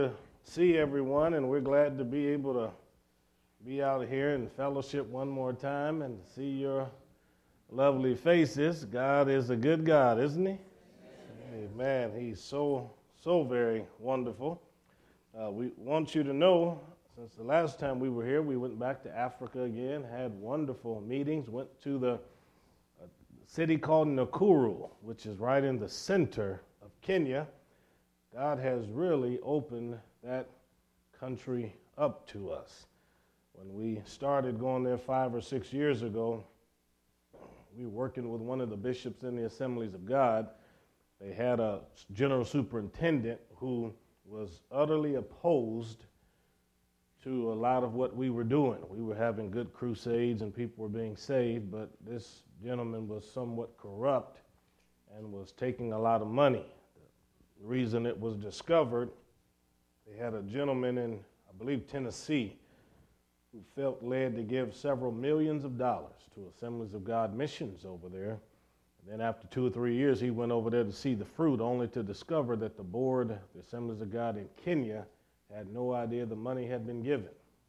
to see everyone, and we're glad to be able to be out here and fellowship one more time and see your lovely faces. God is a good God, isn't he? Amen. He's so very wonderful. We want you to know, since the last time we were here, we went back to Africa again, had wonderful meetings, went to the city called Nakuru, which is right in the center of Kenya. God has really opened that country up to us. When we started going there 5 or 6 years ago, we were working with one of the bishops in the Assemblies of God. They had a general superintendent who was utterly opposed to a lot of what we were doing. We were having good crusades and people were being saved, but this gentleman was somewhat corrupt and was taking a lot of money. The reason it was discovered, they had a gentleman in, I believe, Tennessee, who felt led to give several millions of dollars to Assemblies of God missions over there. And then after 2 or 3 years, he went over there to see the fruit, only to discover that the board, the Assemblies of God in Kenya, had no idea the money had been given.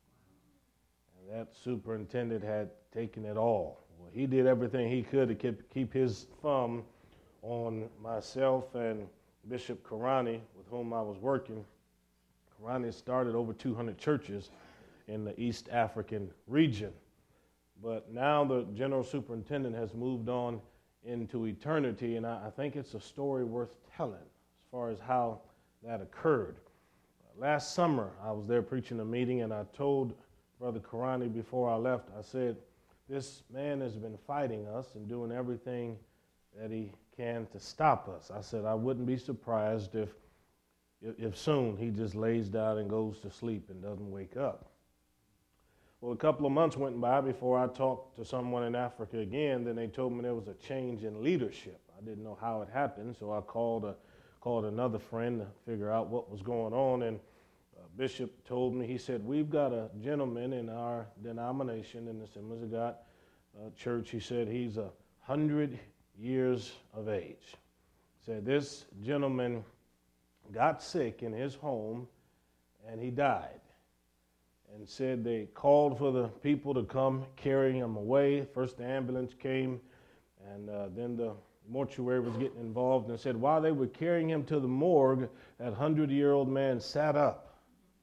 And that superintendent had taken it all. Well, he did everything he could to keep his thumb on myself and Bishop Karani, with whom I was working. Karani started over 200 churches in the East African region. But now the general superintendent has moved on into eternity, and I think it's a story worth telling as far as how that occurred. Last summer, I was there preaching a meeting, and I told Brother Karani before I left, I said, this man has been fighting us and doing everything that he can to stop us. I said, I wouldn't be surprised if soon he just lays down and goes to sleep and doesn't wake up. Well, a couple of months went by before I talked to someone in Africa again. Then they told me there was a change in leadership. I didn't know how it happened, so I called another friend to figure out what was going on, and Bishop told me, he said, we've got a gentleman in our denomination in the Assemblies of God church. He said he's 100 years of age. He said this gentleman got sick in his home and he died. And said they called for the people to come carry him away. First the ambulance came, and then the mortuary was getting involved, and said while they were carrying him to the morgue, that 100-year-old man sat up.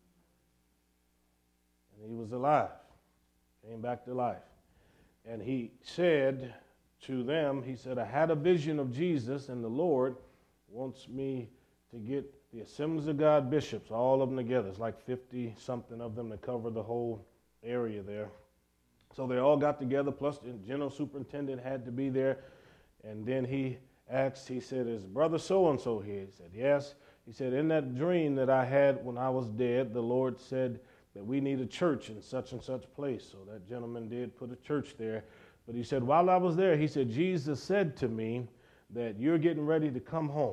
And he was alive, came back to life. And he said to them, he said, I had a vision of Jesus, and the Lord wants me to get the Assemblies of God bishops, all of them together. It's like 50-something of them to cover the whole area there. So they all got together, plus the general superintendent had to be there. And then he asked, he said, is Brother so-and-so here? He said, yes. He said, in that dream that I had when I was dead, the Lord said that we need a church in such and such place. So that gentleman did put a church there. But he said, while I was there, he said, Jesus said to me that you're getting ready to come home.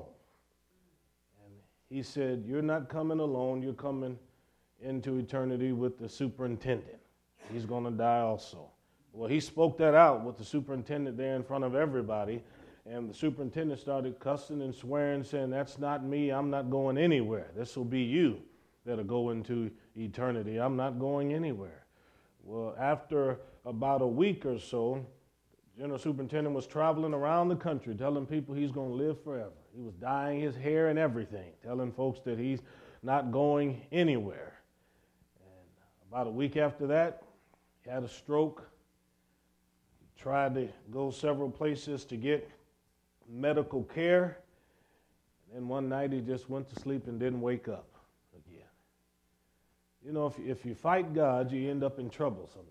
He said, you're not coming alone, you're coming into eternity with the superintendent. He's going to die also. Well, he spoke that out with the superintendent there in front of everybody, and the superintendent started cussing and swearing, saying, that's not me, I'm not going anywhere. This will be you that'll go into eternity. I'm not going anywhere. Well, after about a week or so, the general superintendent was traveling around the country telling people he's going to live forever. He was dyeing his hair and everything, telling folks that he's not going anywhere. And about a week after that, he had a stroke. He tried to go several places to get medical care. And then one night he just went to sleep and didn't wake up again. You know, if you fight God, you end up in trouble sometimes.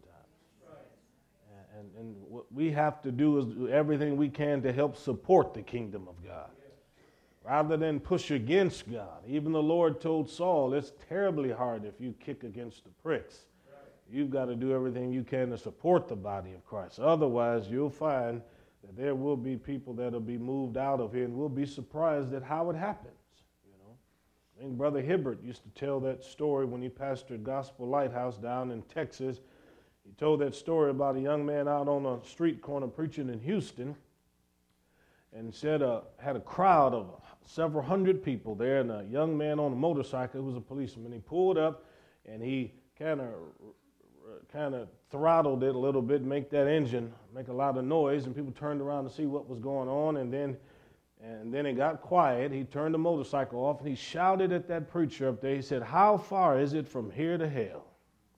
And what we have to do is do everything we can to help support the kingdom of God, rather than push against God. Even the Lord told Saul, it's terribly hard if you kick against the pricks. You've got to do everything you can to support the body of Christ. Otherwise, you'll find that there will be people that will be moved out of here, and we'll be surprised at how it happens. You know, I think Brother Hibbert used to tell that story when he pastored Gospel Lighthouse down in Texas. He told that story about a young man out on a street corner preaching in Houston, and said had a crowd of several hundred people there, and a young man on a motorcycle who was a policeman. He pulled up, and he kind of throttled it a little bit, make that engine make a lot of noise, and people turned around to see what was going on, and then it got quiet. He turned the motorcycle off, and he shouted at that preacher up there. He said, "How far is it from here to hell?"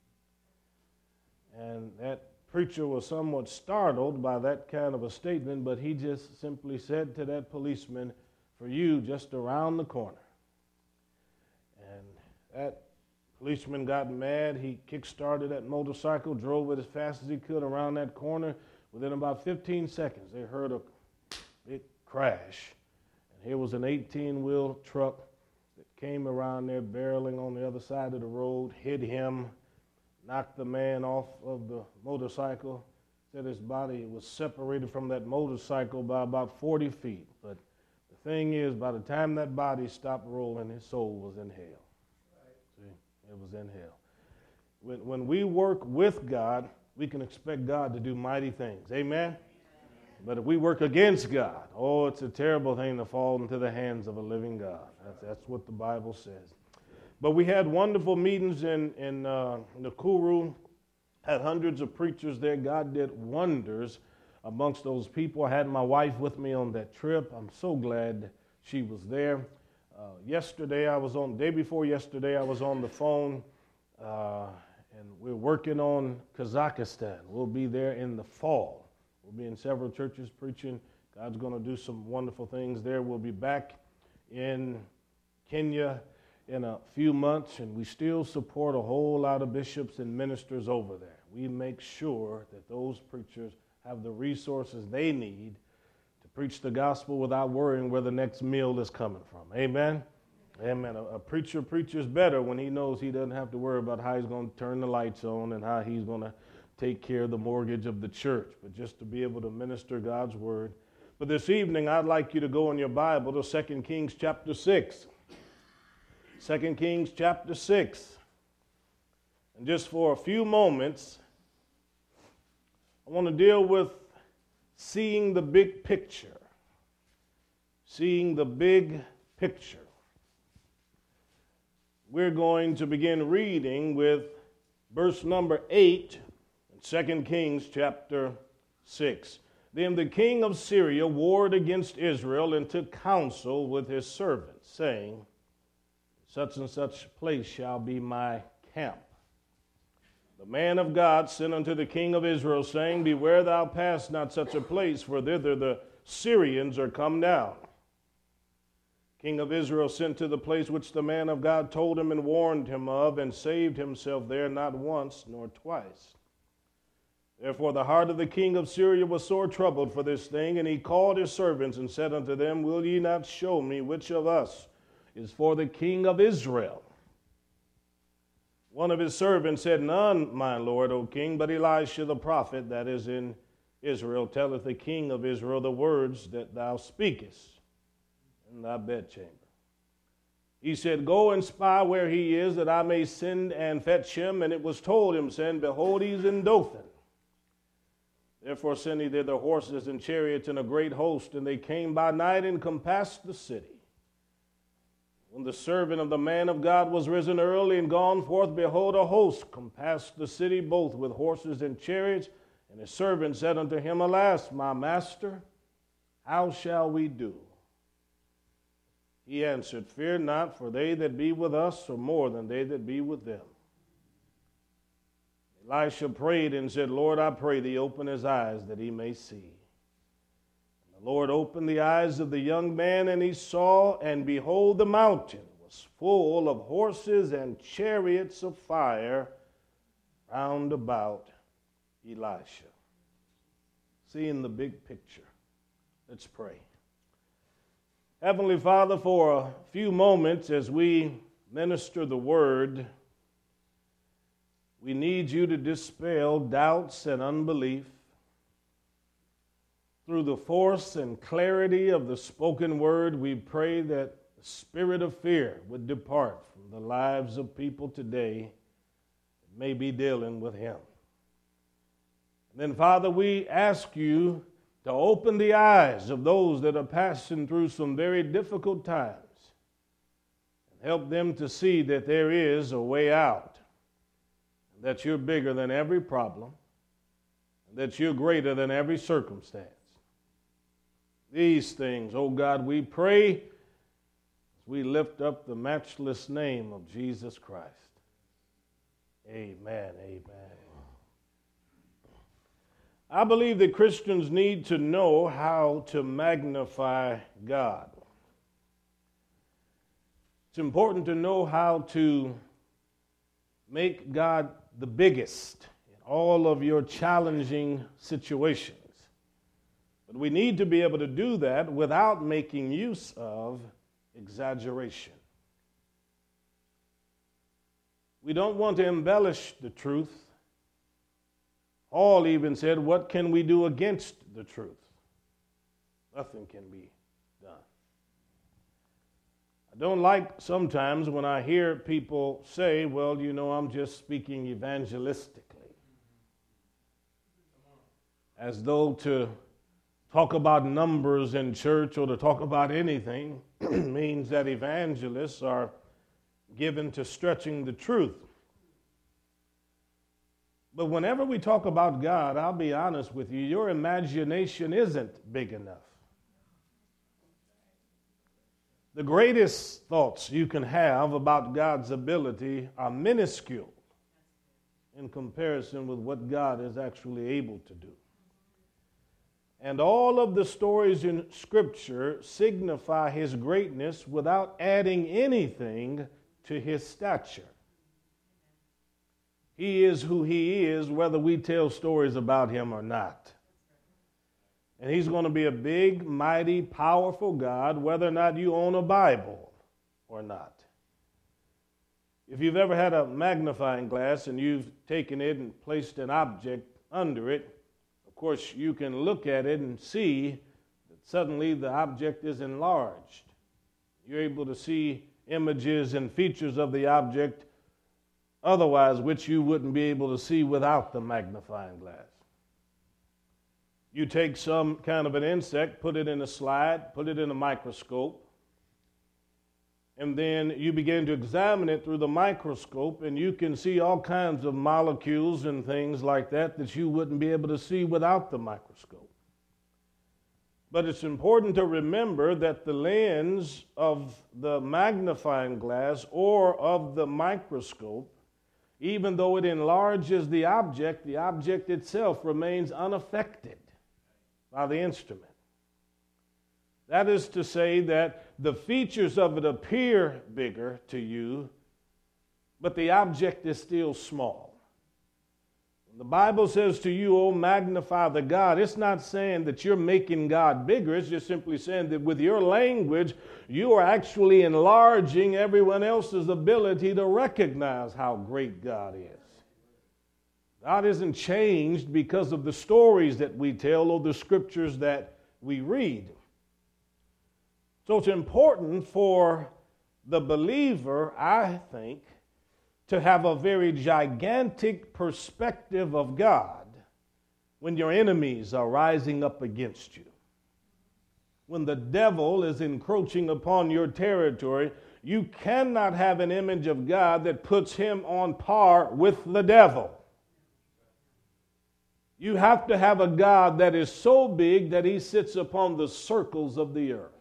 And that preacher was somewhat startled by that kind of a statement, but he just simply said to that policeman, "For you, just around the corner." And that policeman got mad. He kick-started that motorcycle, drove it as fast as he could around that corner. Within about 15 seconds, they heard a big crash. And here was an 18-wheel truck that came around there barreling on the other side of the road, hit him, knocked the man off of the motorcycle. Said his body was separated from that motorcycle by about 40 feet. But the thing is, by the time that body stopped rolling, his soul was in hell. It was in hell. When we work with God, we can expect God to do mighty things. Amen? But if we work against God, it's a terrible thing to fall into the hands of a living God. That's what the Bible says. But we had wonderful meetings in Nakuru, had hundreds of preachers there. God did wonders amongst those people. I had my wife with me on that trip. I'm so glad she was there. Day before yesterday, I was on the phone, and we're working on Kazakhstan. We'll be there in the fall. We'll be in several churches preaching. God's going to do some wonderful things there. We'll be back in Kenya in a few months, and we still support a whole lot of bishops and ministers over there. We make sure that those preachers have the resources they need preach the gospel without worrying where the next meal is coming from. Amen? Amen. A preacher preaches better when he knows he doesn't have to worry about how he's going to turn the lights on and how he's going to take care of the mortgage of the church, but just to be able to minister God's word. But this evening, I'd like you to go in your Bible to 2 Kings chapter 6. 2 Kings chapter 6. And just for a few moments, I want to deal with seeing the big picture. Seeing the big picture. We're going to begin reading with verse number 8 in 2 Kings chapter 6. Then the king of Syria warred against Israel and took counsel with his servants, saying, "Such and such place shall be my camp." The man of God sent unto the king of Israel, saying, "Beware thou pass not such a place, for thither the Syrians are come down." King of Israel sent to the place which the man of God told him and warned him of, and saved himself there not once nor twice. Therefore the heart of the king of Syria was sore troubled for this thing, and he called his servants and said unto them, "Will ye not show me which of us is for the king of Israel?" One of his servants said, "None, my lord, O king, but Elisha the prophet that is in Israel telleth the king of Israel the words that thou speakest in thy bedchamber." He said, "Go and spy where he is, that I may send and fetch him." And it was told him, saying, "Behold, he is in Dothan." Therefore sent he thither horses and chariots and a great host, and they came by night and compassed the city. When the servant of the man of God was risen early and gone forth, behold, a host compassed the city, both with horses and chariots. And his servant said unto him, "Alas, my master, how shall we do?" He answered, "Fear not, for they that be with us are more than they that be with them." Elisha prayed and said, "Lord, I pray thee, open his eyes that he may see." The Lord opened the eyes of the young man, and he saw, and behold, the mountain was full of horses and chariots of fire round about Elisha. Seeing the big picture. Let's pray. Heavenly Father, for a few moments as we minister the word, we need you to dispel doubts and unbelief. Through the force and clarity of the spoken word, we pray that the spirit of fear would depart from the lives of people today that may be dealing with him. And then, Father, we ask you to open the eyes of those that are passing through some very difficult times and help them to see that there is a way out, that you're bigger than every problem, that you're greater than every circumstance. These things, oh God, we pray as we lift up the matchless name of Jesus Christ. Amen, amen. I believe that Christians need to know how to magnify God. It's important to know how to make God the biggest in all of your challenging situations. But we need to be able to do that without making use of exaggeration. We don't want to embellish the truth. Paul even said, what can we do against the truth? Nothing can be done. I don't like sometimes when I hear people say, well, you know, I'm just speaking evangelistically. As though to talk about numbers in church or to talk about anything means that evangelists are given to stretching the truth. But whenever we talk about God, I'll be honest with you, your imagination isn't big enough. The greatest thoughts you can have about God's ability are minuscule in comparison with what God is actually able to do. And all of the stories in Scripture signify His greatness without adding anything to His stature. He is who He is, whether we tell stories about Him or not. And He's going to be a big, mighty, powerful God, whether or not you own a Bible or not. If you've ever had a magnifying glass and you've taken it and placed an object under it, of course, you can look at it and see that suddenly the object is enlarged. You're able to see images and features of the object otherwise which you wouldn't be able to see without the magnifying glass. You take some kind of an insect, put it in a slide, put it in a microscope, and then you begin to examine it through the microscope, and you can see all kinds of molecules and things like that you wouldn't be able to see without the microscope. But it's important to remember that the lens of the magnifying glass or of the microscope, even though it enlarges the object itself remains unaffected by the instrument. That is to say that the features of it appear bigger to you, but the object is still small. When the Bible says to you, oh, magnify the God, it's not saying that you're making God bigger. It's just simply saying that with your language, you are actually enlarging everyone else's ability to recognize how great God is. God isn't changed because of the stories that we tell or the scriptures that we read. So it's important for the believer, I think, to have a very gigantic perspective of God when your enemies are rising up against you. When the devil is encroaching upon your territory, you cannot have an image of God that puts him on par with the devil. You have to have a God that is so big that He sits upon the circles of the earth.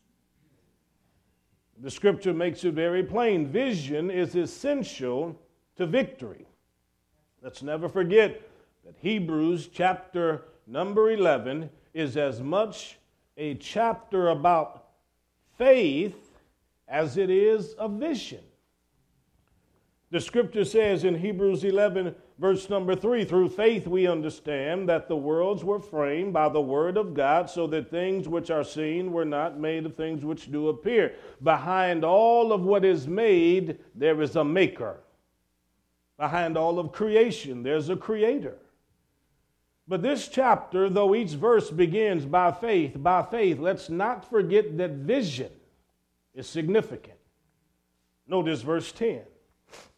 The scripture makes it very plain. Vision is essential to victory. Let's never forget that Hebrews chapter number 11 is as much a chapter about faith as it is a vision. The scripture says in Hebrews 11, verse number 3, through faith we understand that the worlds were framed by the word of God, so that things which are seen were not made of things which do appear. Behind all of what is made, there is a maker. Behind all of creation, there's a creator. But this chapter, though each verse begins by faith, let's not forget that vision is significant. Notice verse 10.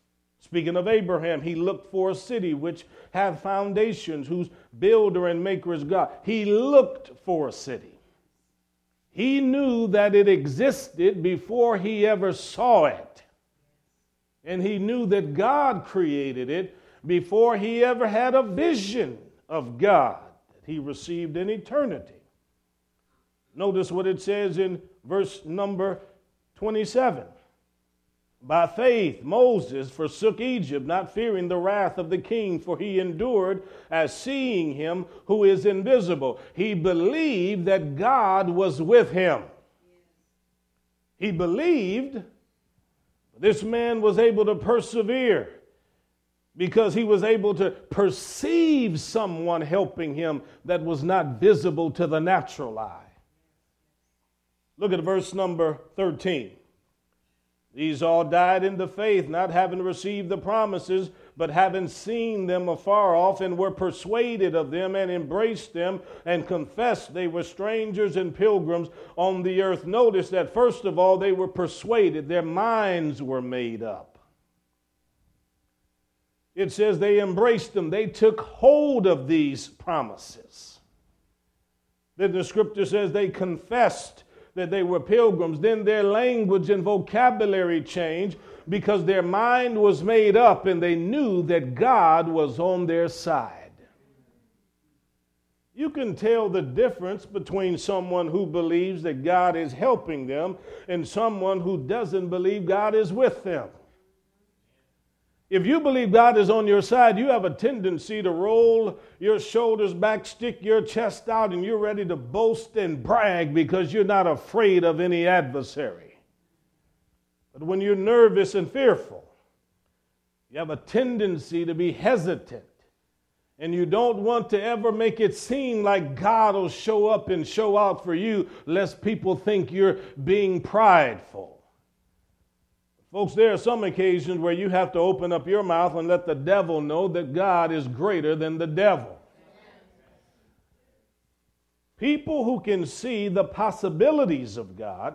Speaking of Abraham, he looked for a city which hath foundations, whose builder and maker is God. He looked for a city. He knew that it existed before he ever saw it. And he knew that God created it before he ever had a vision of God that he received in eternity. Notice what it says in verse number 27. By faith, Moses forsook Egypt, not fearing the wrath of the king, for he endured as seeing him who is invisible. He believed that God was with him. He believed. This man was able to persevere because he was able to perceive someone helping him that was not visible to the natural eye. Look at verse number 13. These all died in the faith, not having received the promises, but having seen them afar off, and were persuaded of them, and embraced them, and confessed they were strangers and pilgrims on the earth. Notice that first of all, they were persuaded. Their minds were made up. It says they embraced them. They took hold of these promises. Then the scripture says they confessed that they were pilgrims. Then their language and vocabulary changed because their mind was made up and they knew that God was on their side. You can tell the difference between someone who believes that God is helping them and someone who doesn't believe God is with them. If you believe God is on your side, you have a tendency to roll your shoulders back, stick your chest out, and you're ready to boast and brag because you're not afraid of any adversary. But when you're nervous and fearful, you have a tendency to be hesitant, and you don't want to ever make it seem like God will show up and show out for you, lest people think you're being prideful. Folks, there are some occasions where you have to open up your mouth and let the devil know that God is greater than the devil. People who can see the possibilities of God,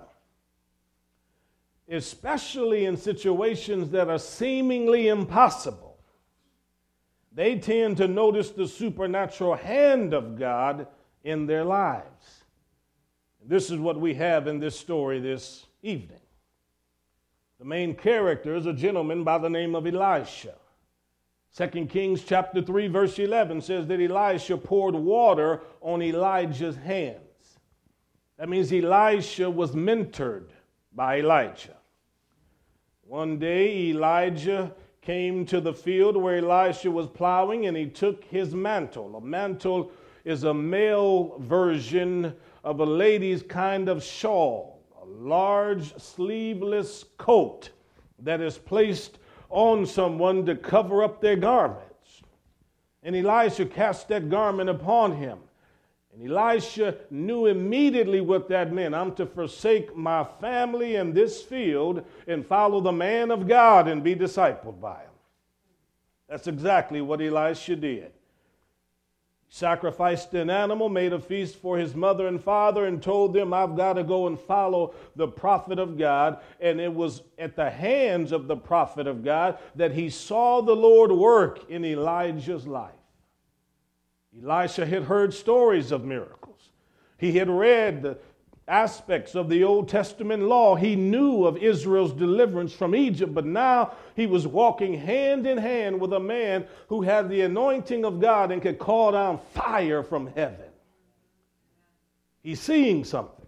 especially in situations that are seemingly impossible, they tend to notice the supernatural hand of God in their lives. This is what we have in this story this evening. The main character is a gentleman by the name of Elisha. 2 Kings chapter 3 verse 11 says that Elisha poured water on Elijah's hands. That means Elisha was mentored by Elijah. One day Elijah came to the field where Elisha was plowing, and he took his mantle. A mantle is a male version of a lady's kind of shawl. Large sleeveless coat that is placed on someone to cover up their garments. And Elisha cast that garment upon him. And Elisha knew immediately what that meant. I'm to forsake my family and this field and follow the man of God and be discipled by him. That's exactly what Elisha did. Sacrificed an animal, made a feast for his mother and father, and told them, I've got to go and follow the prophet of God. And it was at the hands of the prophet of God that he saw the Lord work in Elijah's life. Elisha had heard stories of miracles. He had read the aspects of the Old Testament law. He knew of Israel's deliverance from Egypt, but now he was walking hand in hand with a man who had the anointing of God and could call down fire from heaven. He's seeing something.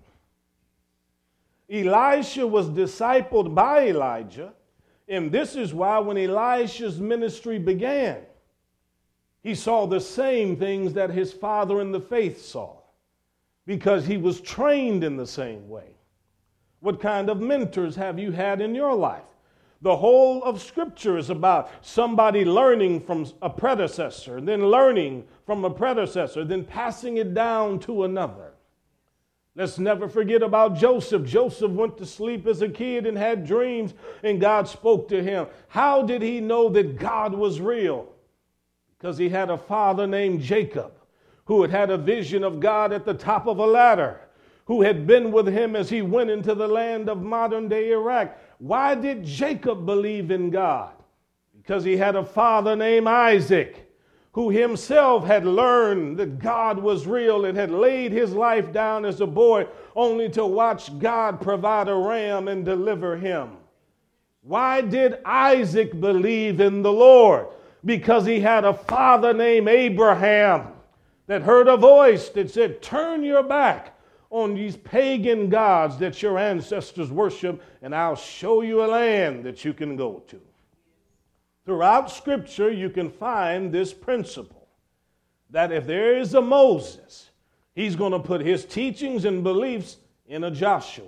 Elisha was discipled by Elijah, and this is why when Elisha's ministry began, he saw the same things that his father in the faith saw, because he was trained in the same way. What kind of mentors have you had in your life? The whole of Scripture is about somebody learning from a predecessor, then learning from a predecessor, then passing it down to another. Let's never forget about Joseph. Joseph went to sleep as a kid and had dreams, and God spoke to him. How did he know that God was real? Because he had a father named Jacob, who had had a vision of God at the top of a ladder, who had been with him as he went into the land of modern-day Iraq. Why did Jacob believe in God? because he had a father named Isaac, who himself had learned that God was real and had laid his life down as a boy only to watch God provide a ram and deliver him. Why did Isaac believe in the Lord? Because he had a father named Abraham that heard a voice that said, turn your back on these pagan gods that your ancestors worship, and I'll show you a land that you can go to. Throughout Scripture, you can find this principle that if there is a Moses, he's going to put his teachings and beliefs in a Joshua.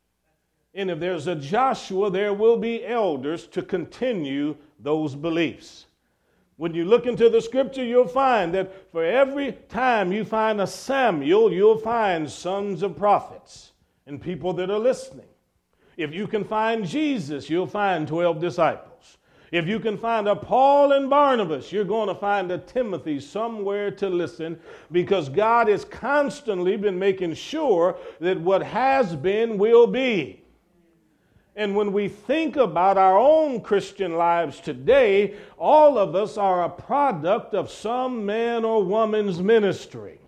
And if there's a Joshua, there will be elders to continue those beliefs. When you look into the Scripture, you'll find that for every time you find a Samuel, you'll find sons of prophets and people that are listening. If you can find Jesus, you'll find 12 disciples. If you can find a Paul and Barnabas, you're going to find a Timothy somewhere to listen, because God has constantly been making sure that what has been will be. And when we think about our own Christian lives today, all of us are a product of some man or woman's ministry.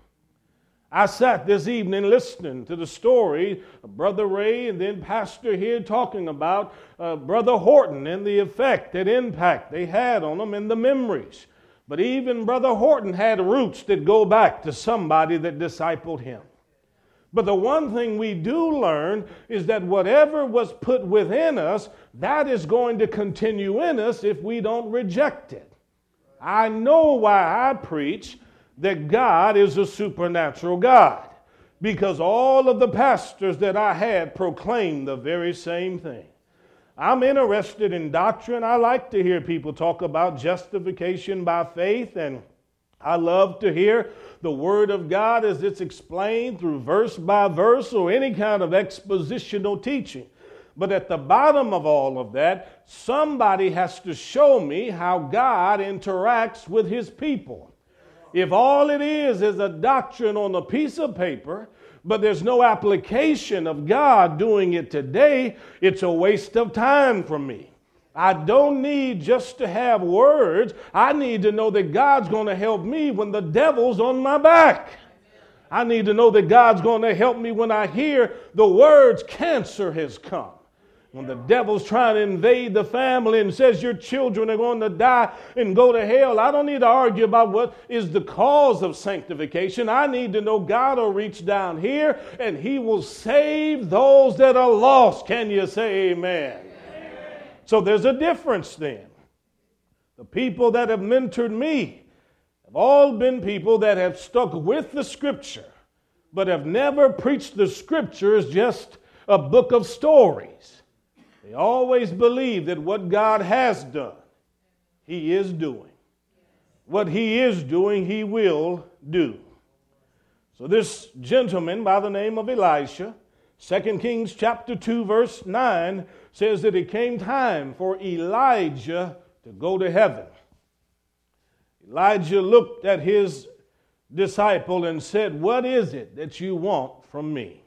I sat this evening listening to the story of Brother Ray and then Pastor here talking about Brother Horton and the effect and impact they had on them and the memories. But even Brother Horton had roots that go back to somebody that discipled him. But the one thing we do learn is that whatever was put within us, that is going to continue in us if we don't reject it. I know why I preach that God is a supernatural God, because all of the pastors that I had proclaimed the very same thing. I'm interested in doctrine. I like to hear people talk about justification by faith, and I love to hear the Word of God as it's explained through verse by verse or any kind of expositional teaching. But at the bottom of all of that, somebody has to show me how God interacts with his people. If all it is a doctrine on a piece of paper, but there's no application of God doing it today, it's a waste of time for me. I don't need just to have words. I need to know that God's going to help me when the devil's on my back. I need to know that God's going to help me when I hear the words, cancer has come. When the devil's trying to invade the family and says your children are going to die and go to hell, I don't need to argue about what is the cause of sanctification. I need to know God will reach down here and he will save those that are lost. Can you say amen? Amen. So there's a difference then. The people that have mentored me have all been people that have stuck with the Scripture, but have never preached the Scripture as just a book of stories. They always believe that what God has done, he is doing. What he is doing, he will do. So this gentleman by the name of Elisha, 2 Kings chapter 2 verse 9, says that it came time for Elijah to go to heaven. Elijah looked at his disciple and said, "What is it that you want from me?"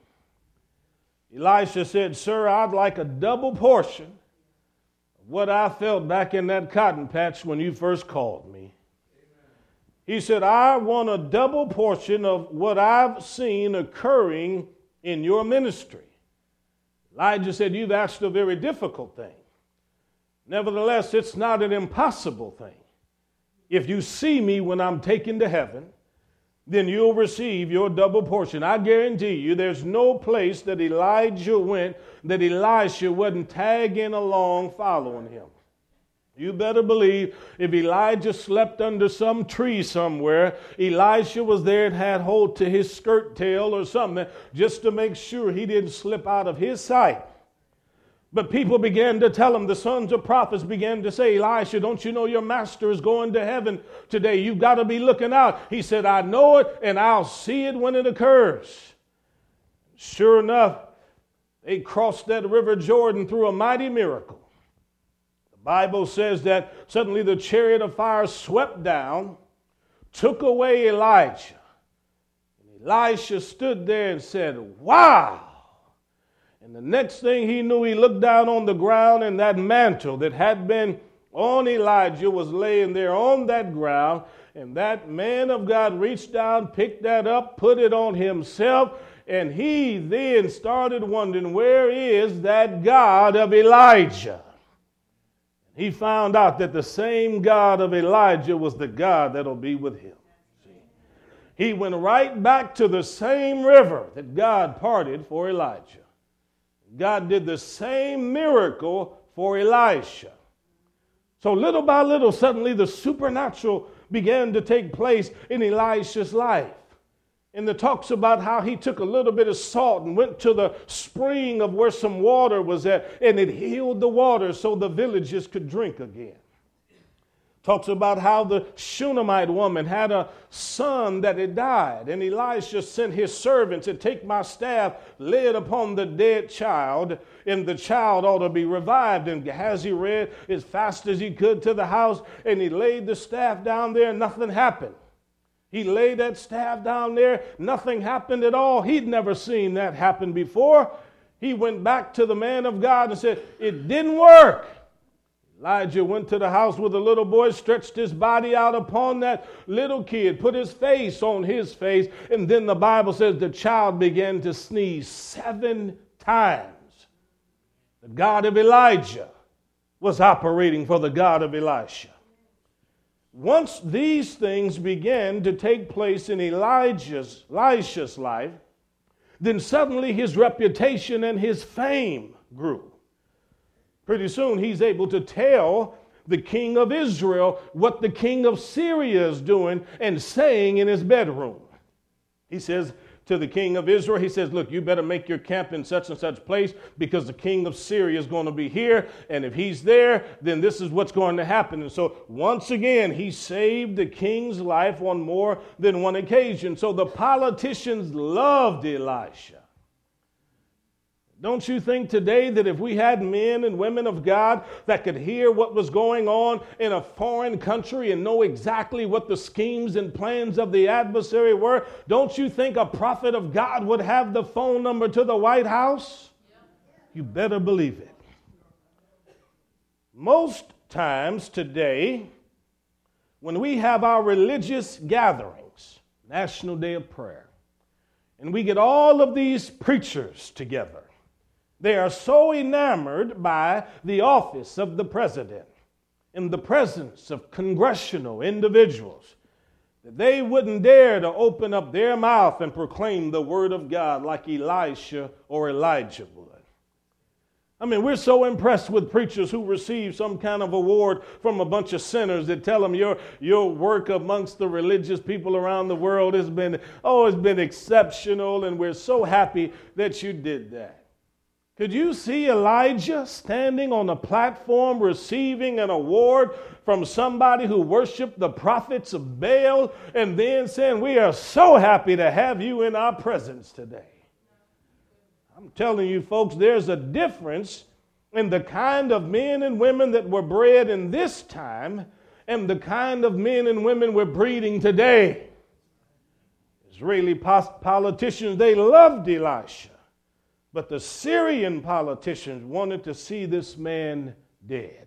Elisha said, "Sir, I'd like a double portion of what I felt back in that cotton patch when you first called me." He said, "I want a double portion of what I've seen occurring in your ministry." Elijah said, "You've asked a very difficult thing. Nevertheless, it's not an impossible thing. If you see me when I'm taken to heaven, then you'll receive your double portion. I guarantee you there's no place that Elijah went that Elisha wasn't tagging along following him. You better believe if Elijah slept under some tree somewhere, Elisha was there and had hold to his skirt tail or something just to make sure he didn't slip out of his sight. But people began to tell him, the sons of prophets began to say, "Elisha, don't you know your master is going to heaven today? You've got to be looking out." He said, "I know it and I'll see it when it occurs." Sure enough, they crossed that river Jordan through a mighty miracle. The Bible says that suddenly the chariot of fire swept down, took away Elijah. And Elisha stood there and said, "Wow." And the next thing he knew, he looked down on the ground and that mantle that had been on Elijah was laying there on that ground, and that man of God reached down, picked that up, put it on himself, and he then started wondering, where is that God of Elijah? He found out that the same God of Elijah was the God that'll be with him. He went right back to the same river that God parted for Elijah. God did the same miracle for Elisha. So little by little, suddenly the supernatural began to take place in Elisha's life. And it talks about how he took a little bit of salt and went to the spring of where some water was at, and it healed the water so the villagers could drink again. Talks about how the Shunammite woman had a son that had died, and Elisha sent his servants to take my staff, lay it upon the dead child, and the child ought to be revived. And Gehazi ran as fast as he could to the house, and he laid the staff down there, and nothing happened. He laid that staff down there, nothing happened at all. He'd never seen that happen before. He went back to the man of God and said, it didn't work. Elijah went to the house with the little boy, stretched his body out upon that little kid, put his face on his face, and then the Bible says the child began to sneeze 7 times. The God of Elijah was operating for the God of Elisha. Once these things began to take place in Elisha's life, then suddenly his reputation and his fame grew. Pretty soon he's able to tell the king of Israel what the king of Syria is doing and saying in his bedroom. He says to the king of Israel, he says, look, you better make your camp in such and such place because the king of Syria is going to be here. And if he's there, then this is what's going to happen. And so once again, he saved the king's life on more than one occasion. So the politicians loved Elisha. Don't you think today that if we had men and women of God that could hear what was going on in a foreign country and know exactly what the schemes and plans of the adversary were, don't you think a prophet of God would have the phone number to the White House? You better believe it. Most times today, when we have our religious gatherings, National Day of Prayer, and we get all of these preachers together, they are so enamored by the office of the president and the presence of congressional individuals that they wouldn't dare to open up their mouth and proclaim the word of God like Elisha or Elijah would. I mean, we're so impressed with preachers who receive some kind of award from a bunch of sinners that tell them your work amongst the religious people around the world has been exceptional, and we're so happy that you did that. Could you see Elijah standing on a platform receiving an award from somebody who worshiped the prophets of Baal and then saying, we are so happy to have you in our presence today? I'm telling you, folks, there's a difference in the kind of men and women that were bred in this time and the kind of men and women we're breeding today. Israeli politicians, they loved Elisha. But the Syrian politicians wanted to see this man dead.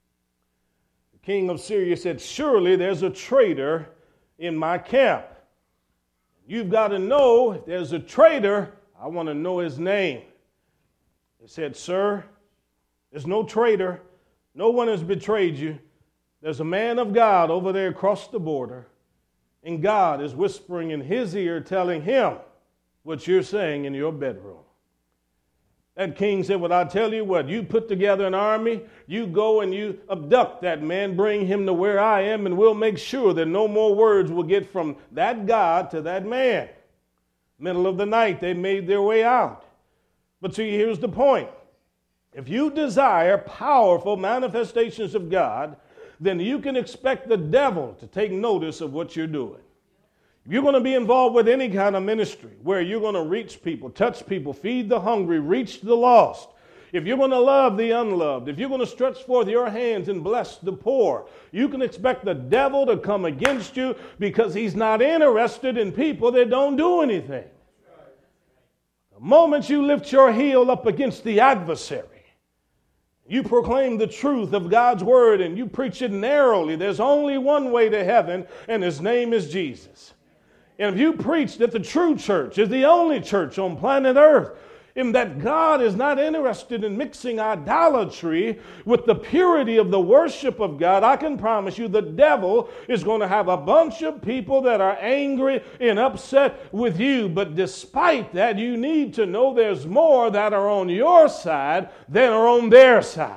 The king of Syria said, surely there's a traitor in my camp. You've got to know if there's a traitor, I want to know his name. They said, sir, there's no traitor. No one has betrayed you. There's a man of God over there across the border, and God is whispering in his ear, telling him what you're saying in your bedroom. That king said, well, I'll tell you what, you put together an army, you go and you abduct that man, bring him to where I am, and we'll make sure that no more words will get from that God to that man. Middle of the night, they made their way out. But see, here's the point. If you desire powerful manifestations of God, then you can expect the devil to take notice of what you're doing. If you're going to be involved with any kind of ministry where you're going to reach people, touch people, feed the hungry, reach the lost, if you're going to love the unloved, if you're going to stretch forth your hands and bless the poor, you can expect the devil to come against you because he's not interested in people that don't do anything. The moment you lift your heel up against the adversary, you proclaim the truth of God's word and you preach it narrowly, there's only one way to heaven, and his name is Jesus. And if you preach that the true church is the only church on planet earth, in that God is not interested in mixing idolatry with the purity of the worship of God, I can promise you the devil is going to have a bunch of people that are angry and upset with you. But despite that, you need to know there's more that are on your side than are on their side.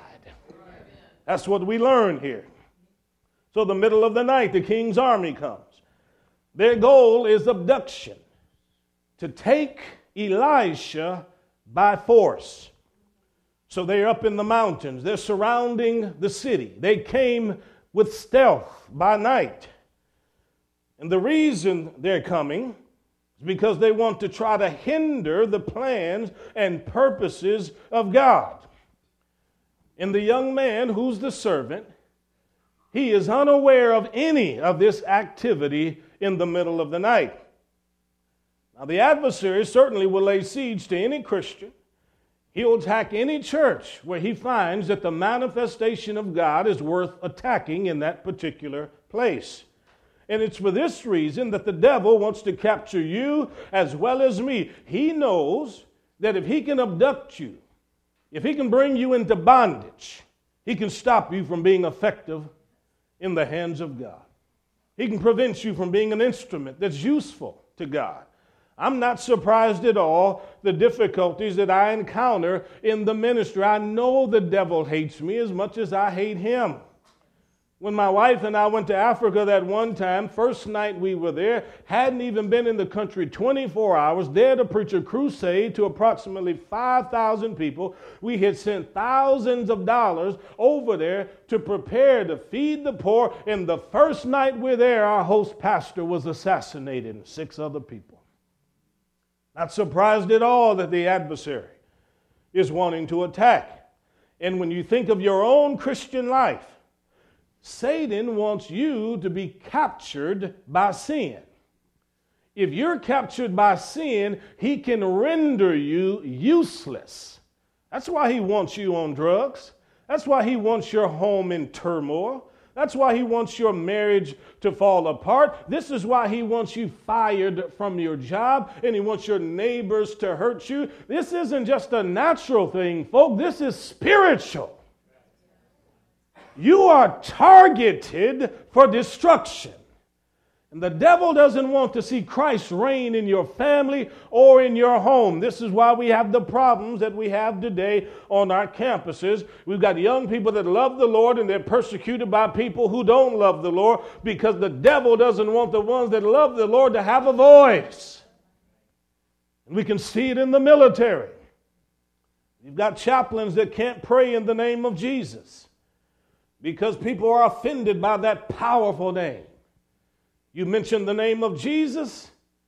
That's what we learn here. So the middle of the night, the king's army comes. Their goal is abduction, to take Elisha by force. So they're up in the mountains. They're surrounding the city. They came with stealth by night. And the reason they're coming is because they want to try to hinder the plans and purposes of God. And the young man who's the servant, he is unaware of any of this activity in the middle of the night. Now, the adversary certainly will lay siege to any Christian. He'll attack any church where he finds that the manifestation of God is worth attacking in that particular place. And it's for this reason that the devil wants to capture you as well as me. He knows that if he can abduct you, if he can bring you into bondage, he can stop you from being effective in the hands of God. He can prevent you from being an instrument that's useful to God. I'm not surprised at all the difficulties that I encounter in the ministry. I know the devil hates me as much as I hate him. When my wife and I went to Africa that one time, first night we were there, hadn't even been in the country 24 hours, there to preach a crusade to approximately 5,000 people. We had sent thousands of dollars over there to prepare to feed the poor, and the first night we're there, our host pastor was assassinated and 6 other people. Not surprised at all that the adversary is wanting to attack. And when you think of your own Christian life, Satan wants you to be captured by sin. If you're captured by sin, he can render you useless. That's why he wants you on drugs. That's why he wants your home in turmoil. That's why he wants your marriage to fall apart. This is why he wants you fired from your job, and he wants your neighbors to hurt you. This isn't just a natural thing, folks. This is spiritual. You are targeted for destruction. And the devil doesn't want to see Christ reign in your family or in your home. This is why we have the problems that we have today on our campuses. We've got young people that love the Lord and they're persecuted by people who don't love the Lord because the devil doesn't want the ones that love the Lord to have a voice. And we can see it in the military. You've got chaplains that can't pray in the name of Jesus because people are offended by that powerful name. You mention the name of Jesus,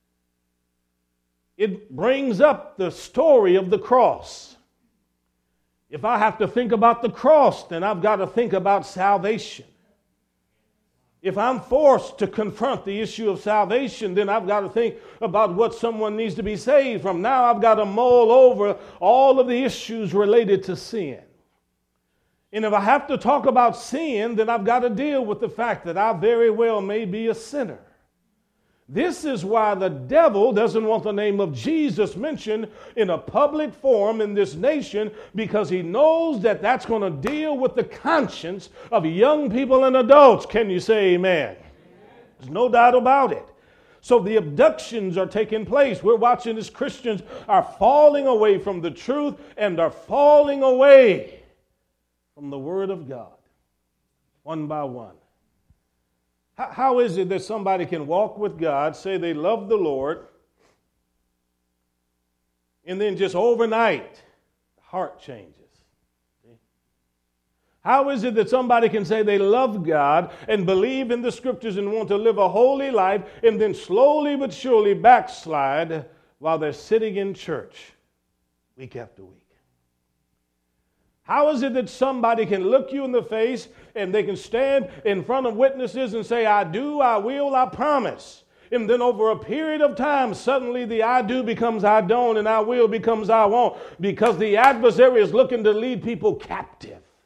it brings up the story of the cross. If I have to think about the cross, then I've got to think about salvation. If I'm forced to confront the issue of salvation, then I've got to think about what someone needs to be saved from. Now I've got to mull over all of the issues related to sin. And if I have to talk about sin, then I've got to deal with the fact that I very well may be a sinner. This is why the devil doesn't want the name of Jesus mentioned in a public forum in this nation, because he knows that that's going to deal with the conscience of young people and adults. Can you say amen? There's no doubt about it. So the abductions are taking place. We're watching as Christians are falling away from the truth and are falling away from the Word of God, one by one. How is it that somebody can walk with God, say they love the Lord, and then just overnight, the heart changes? See? How is it that somebody can say they love God and believe in the Scriptures and want to live a holy life, and then slowly but surely backslide while they're sitting in church week after week? How is it that somebody can look you in the face and they can stand in front of witnesses and say, I do, I will, I promise. And then over a period of time, suddenly the I do becomes I don't and I will becomes I won't, because the adversary is looking to lead people captive.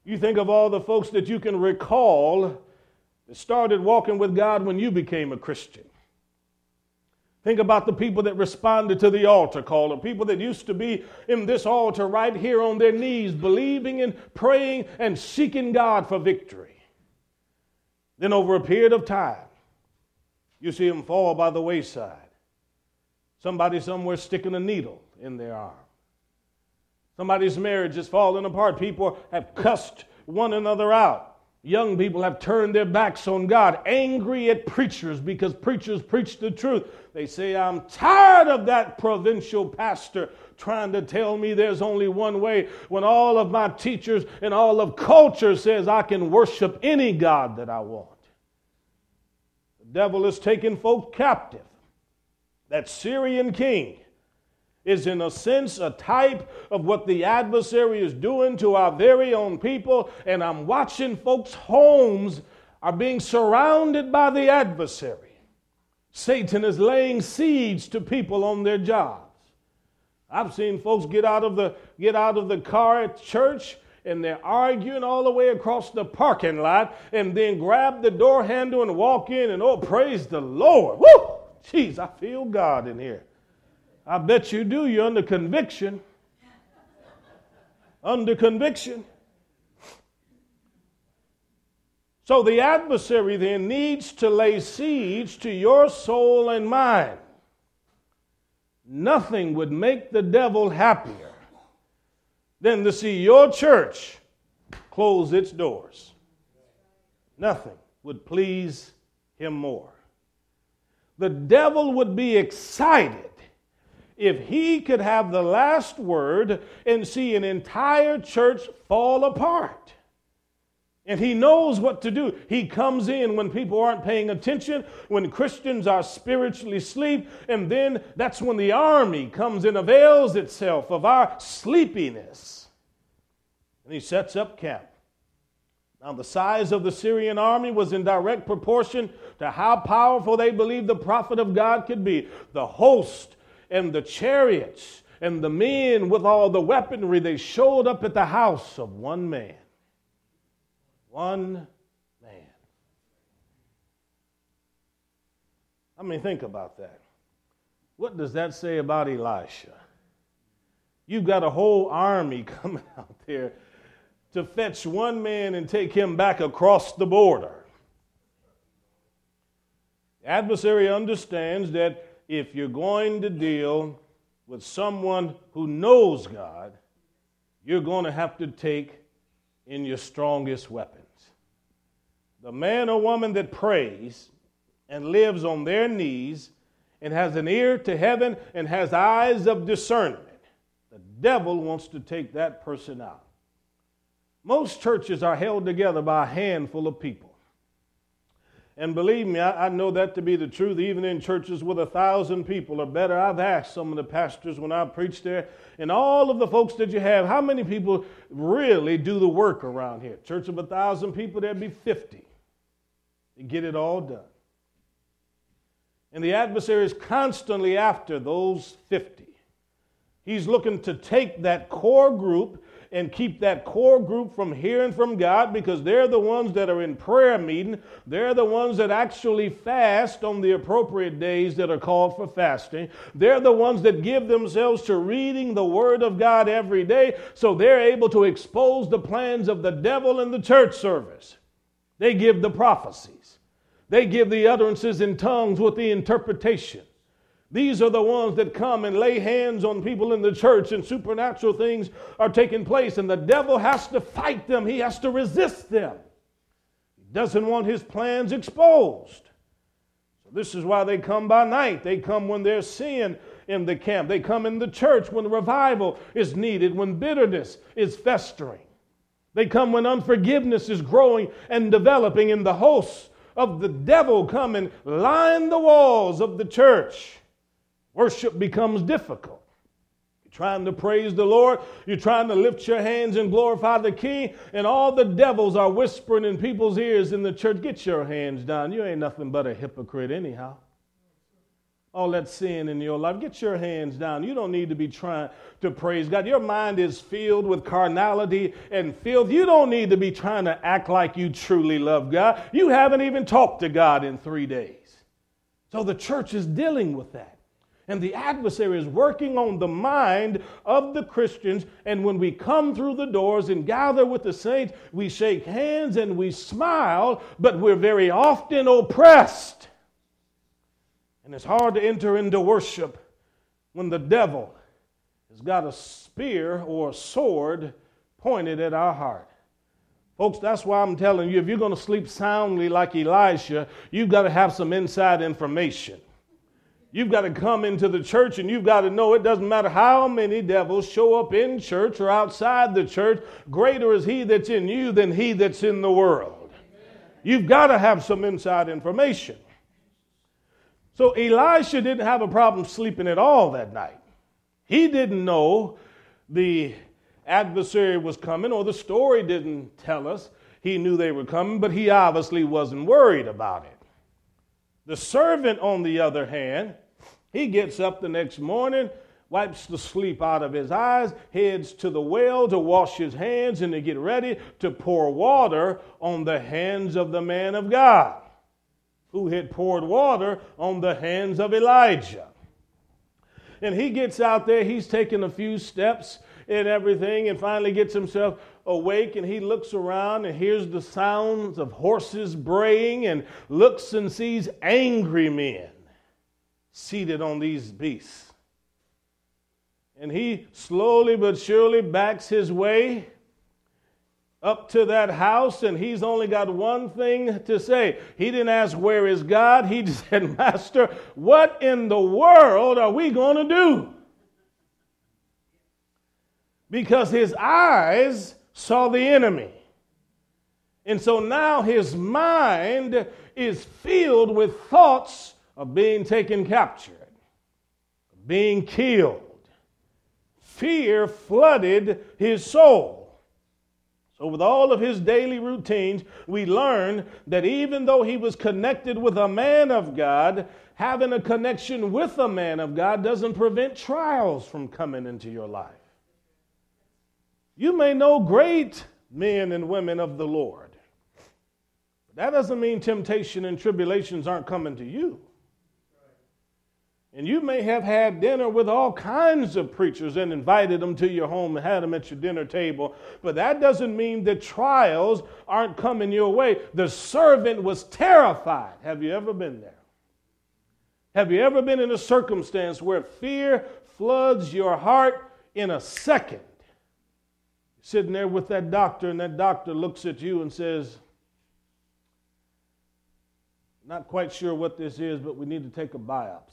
You think of all the folks that you can recall that started walking with God when you became a Christian. Think about the people that responded to the altar call, the people that used to be in this altar right here on their knees, believing and praying and seeking God for victory. Then over a period of time, you see them fall by the wayside. Somebody somewhere sticking a needle in their arm. Somebody's marriage is falling apart. People have cussed one another out. Young people have turned their backs on God, angry at preachers because preachers preach the truth. They say, I'm tired of that provincial pastor trying to tell me there's only one way when all of my teachers and all of culture says I can worship any God that I want. The devil is taking folk captive. That Syrian king is in a sense a type of what the adversary is doing to our very own people. And I'm watching folks' homes are being surrounded by the adversary. Satan is laying siege to people on their jobs. I've seen folks get out of the car at church and they're arguing all the way across the parking lot and then grab the door handle and walk in and, oh, praise the Lord. Woo! Jeez, I feel God in here. I bet you do. You're under conviction. Under conviction. So the adversary then needs to lay siege to your soul and mine. Nothing would make the devil happier than to see your church close its doors. Nothing would please him more. The devil would be excited if he could have the last word and see an entire church fall apart. And he knows what to do. He comes in when people aren't paying attention, when Christians are spiritually asleep, and then that's when the army comes and avails itself of our sleepiness. And he sets up camp. Now, the size of the Syrian army was in direct proportion to how powerful they believed the prophet of God could be. The host and the chariots and the men with all the weaponry, they showed up at the house of one man. One man. I mean, think about that. What does that say about Elisha? You've got a whole army coming out there to fetch one man and take him back across the border. The adversary understands that if you're going to deal with someone who knows God, you're going to have to take in your strongest weapons. The man or woman that prays and lives on their knees and has an ear to heaven and has eyes of discernment, the devil wants to take that person out. Most churches are held together by a handful of people. And believe me, I know that to be the truth, even in churches with 1,000 people or better. I've asked some of the pastors when I preach there, and all of the folks that you have, how many people really do the work around here? Church of 1,000 people, there'd be 50 to get it all done. And the adversary is constantly after those 50. He's looking to take that core group and keep that core group from hearing from God, because they're the ones that are in prayer meeting. They're the ones that actually fast on the appropriate days that are called for fasting. They're the ones that give themselves to reading the Word of God every day, so they're able to expose the plans of the devil in the church service. They give the prophecies. They give the utterances in tongues with the interpretation. These are the ones that come and lay hands on people in the church and supernatural things are taking place, and the devil has to fight them. He has to resist them. He doesn't want his plans exposed. So this is why they come by night. They come when there's sin in the camp. They come in the church when revival is needed, when bitterness is festering. They come when unforgiveness is growing and developing, and the hosts of the devil come and line the walls of the church. Worship becomes difficult. You're trying to praise the Lord. You're trying to lift your hands and glorify the King. And all the devils are whispering in people's ears in the church, get your hands down. You ain't nothing but a hypocrite anyhow. all that sin in your life. Get your hands down. You don't need to be trying to praise God. Your mind is filled with carnality and filth. You don't need to be trying to act like you truly love God. You haven't even talked to God in 3 days. So the church is dealing with that. And the adversary is working on the mind of the Christians. And when we come through the doors and gather with the saints, we shake hands and we smile, but we're very often oppressed. And it's hard to enter into worship when the devil has got a spear or a sword pointed at our heart. Folks, that's why I'm telling you, if you're going to sleep soundly like Elisha, you've got to have some inside information. You've got to come into the church and you've got to know it doesn't matter how many devils show up in church or outside the church, greater is he that's in you than he that's in the world. You've got to have some inside information. So Elisha didn't have a problem sleeping at all that night. He didn't know the adversary was coming, or the story didn't tell us he knew they were coming, but he obviously wasn't worried about it. The servant, on the other hand, he gets up the next morning, wipes the sleep out of his eyes, heads to the well to wash his hands and to get ready to pour water on the hands of the man of God, who had poured water on the hands of Elijah. And he gets out there, he's taking a few steps and everything, and finally gets himself awake, and he looks around and hears the sounds of horses braying and looks and sees angry men seated on these beasts. And he slowly but surely backs his way up to that house, and he's only got one thing to say. He didn't ask, where is God? He just said, Master, what in the world are we going to do? Because his eyes saw the enemy. And so now his mind is filled with thoughts of being taken captured, being killed. Fear flooded his soul. So with all of his daily routines, we learn that even though he was connected with a man of God, having a connection with a man of God doesn't prevent trials from coming into your life. You may know great men and women of the Lord. That doesn't mean temptation and tribulations aren't coming to you. And you may have had dinner with all kinds of preachers and invited them to your home and had them at your dinner table. But that doesn't mean that trials aren't coming your way. The servant was terrified. Have you ever been there? Have you ever been in a circumstance where fear floods your heart in a second? You're sitting there with that doctor, and that doctor looks at you and says, not quite sure what this is, but we need to take a biopsy.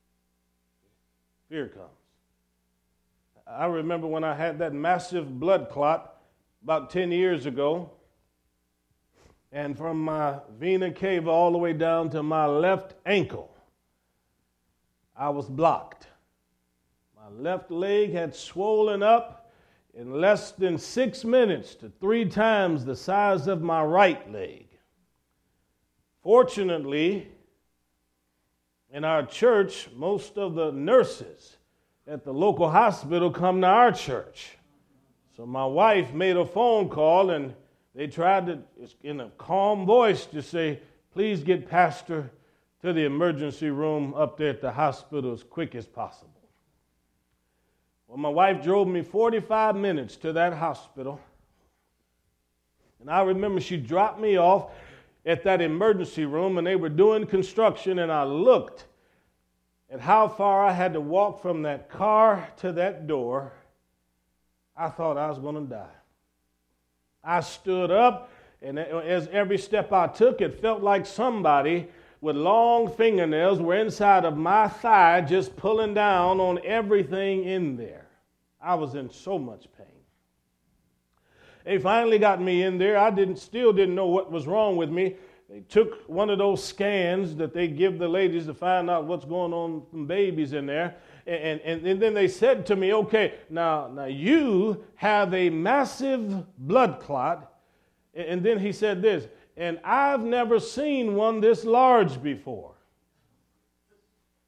Fear comes. I remember when I had that massive blood clot about 10 years ago, and from my vena cava all the way down to my left ankle, I was blocked. My left leg had swollen up in less than 6 minutes to 3 times the size of my right leg. Fortunately, in our church, most of the nurses at the local hospital come to our church. So my wife made a phone call, and they tried to, in a calm voice, to say, please get Pastor to the emergency room up there at the hospital as quick as possible. Well, my wife drove me 45 minutes to that hospital. And I remember she dropped me off at that emergency room, and they were doing construction, and I looked at how far I had to walk from that car to that door. I thought I was going to die. I stood up, and as every step I took, it felt like somebody with long fingernails were inside of my thigh, just pulling down on everything in there. I was in so much pain. They finally got me in there. I still didn't know what was wrong with me. They took one of those scans that they give the ladies to find out what's going on with some babies in there. And then they said to me, okay, now you have a massive blood clot. And then he said this, and I've never seen one this large before.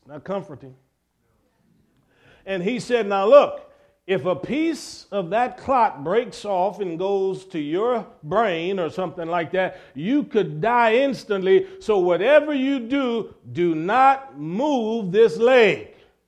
It's not comforting. And he said, now look, if a piece of that clot breaks off and goes to your brain or something like that, you could die instantly. So whatever you do, do not move this leg.